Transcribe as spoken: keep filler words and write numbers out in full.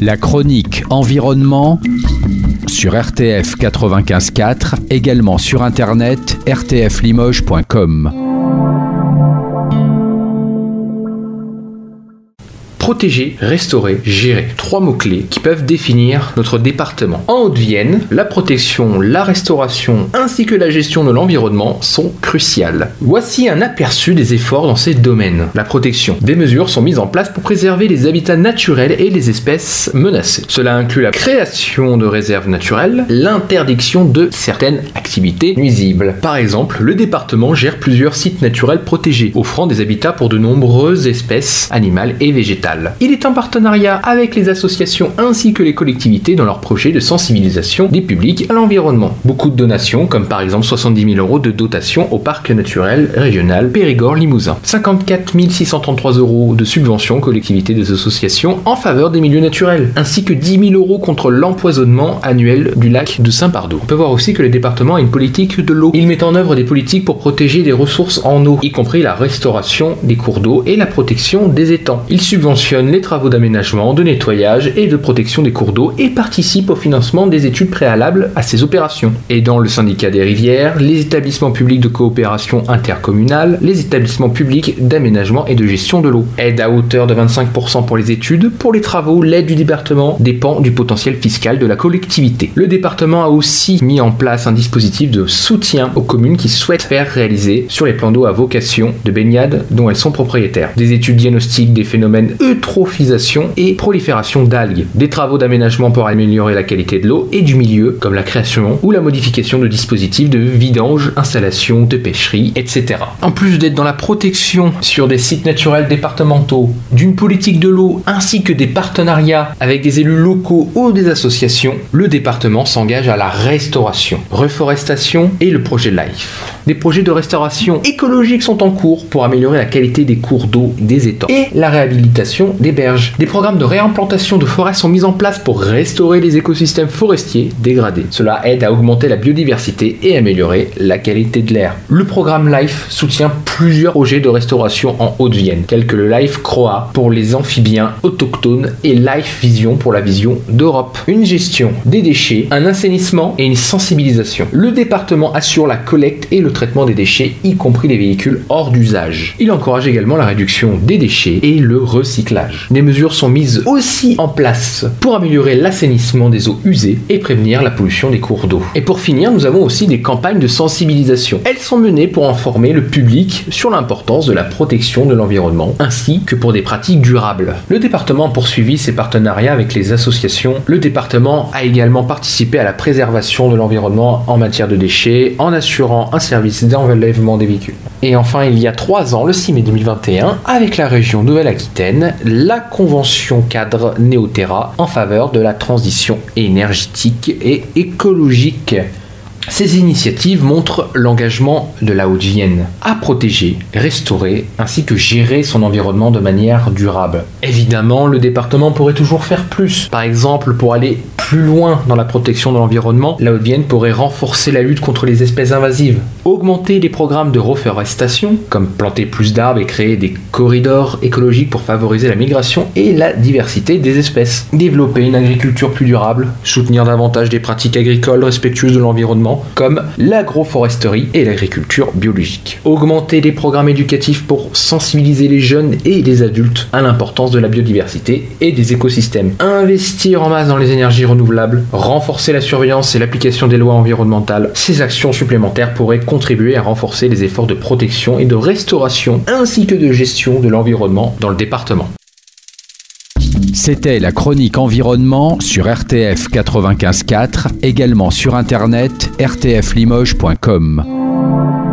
La chronique environnement sur R T F quatre-vingt-quinze quatre, également sur internet r t f limoges point com. Protéger, restaurer, gérer. Trois mots-clés qui peuvent définir notre département. En Haute-Vienne, la protection, la restauration ainsi que la gestion de l'environnement sont cruciales. Voici un aperçu des efforts dans ces domaines. La protection. Des mesures sont mises en place pour préserver les habitats naturels et les espèces menacées. Cela inclut la création de réserves naturelles, l'interdiction de certaines activités nuisibles. Par exemple, le département gère plusieurs sites naturels protégés, offrant des habitats pour de nombreuses espèces animales et végétales. Il est en partenariat avec les associations ainsi que les collectivités dans leurs projets de sensibilisation des publics à l'environnement. Beaucoup de donations, comme par exemple soixante-dix mille euros de dotation au parc naturel régional Périgord-Limousin. cinquante-quatre mille six cent trente-trois euros de subventions aux collectivités des associations en faveur des milieux naturels, ainsi que dix mille euros contre l'empoisonnement annuel du lac de Saint-Pardoux. On peut voir aussi que le département a une politique de l'eau. Il met en œuvre des politiques pour protéger les ressources en eau, y compris la restauration des cours d'eau et la protection des étangs. Il subventionne les travaux d'aménagement, de nettoyage et de protection des cours d'eau et participe au financement des études préalables à ces opérations. Et dans le syndicat des rivières, les établissements publics de coopération intercommunale, les établissements publics d'aménagement et de gestion de l'eau. Aide à hauteur de vingt-cinq pour cent pour les études. Pour les travaux, l'aide du département dépend du potentiel fiscal de la collectivité. Le département a aussi mis en place un dispositif de soutien aux communes qui souhaitent faire réaliser sur les plans d'eau à vocation de baignade dont elles sont propriétaires. Des études diagnostiques des phénomènes eutrophisation et prolifération d'algues, des travaux d'aménagement pour améliorer la qualité de l'eau et du milieu, comme la création ou la modification de dispositifs de vidange, installation de pêcherie, et cetera. En plus d'être dans la protection sur des sites naturels départementaux, d'une politique de l'eau ainsi que des partenariats avec des élus locaux ou des associations, le département s'engage à la restauration, reforestation et le projet LIFE. Des projets de restauration écologique sont en cours pour améliorer la qualité des cours d'eau, des étangs et la réhabilitation des berges. Des programmes de réimplantation de forêts sont mis en place pour restaurer les écosystèmes forestiers dégradés. Cela aide à augmenter la biodiversité et améliorer la qualité de l'air. Le programme LIFE soutient plusieurs projets de restauration en Haute-Vienne, tels que le LIFE Croa pour les amphibiens autochtones et LIFE Vision pour la vision d'Europe. Une gestion des déchets, un assainissement et une sensibilisation. Le département assure la collecte et le traitement des déchets, y compris les véhicules hors d'usage. Il encourage également la réduction des déchets et le recyclage. Des mesures sont mises aussi en place pour améliorer l'assainissement des eaux usées et prévenir la pollution des cours d'eau. Et pour finir, nous avons aussi des campagnes de sensibilisation. Elles sont menées pour informer le public sur l'importance de la protection de l'environnement, ainsi que pour des pratiques durables. Le département a poursuivi ses partenariats avec les associations. Le département a également participé à la préservation de l'environnement en matière de déchets, en assurant un service d'enlèvement des véhicules. Et enfin, il y a trois ans, le six mai deux mille vingt et un, avec la région Nouvelle-Aquitaine, la convention cadre Néoterra en faveur de la transition énergétique et écologique. Ces initiatives montrent l'engagement de la Haute-Vienne à protéger, restaurer ainsi que gérer son environnement de manière durable. Évidemment, le département pourrait toujours faire plus. Par exemple, pour aller plus loin dans la protection de l'environnement, la Haute-Vienne pourrait renforcer la lutte contre les espèces invasives, augmenter les programmes de reforestation, comme planter plus d'arbres et créer des corridors écologiques pour favoriser la migration et la diversité des espèces, développer une agriculture plus durable, soutenir davantage des pratiques agricoles respectueuses de l'environnement, comme l'agroforesterie et l'agriculture biologique. Augmenter les programmes éducatifs pour sensibiliser les jeunes et les adultes à l'importance de la biodiversité et des écosystèmes. Investir en masse dans les énergies renouvelables, renforcer la surveillance et l'application des lois environnementales. Ces actions supplémentaires pourraient contribuer à renforcer les efforts de protection et de restauration ainsi que de gestion de l'environnement dans le département. C'était la chronique environnement sur R T F quatre-vingt-quinze quatre, également sur internet r t f limoges point com.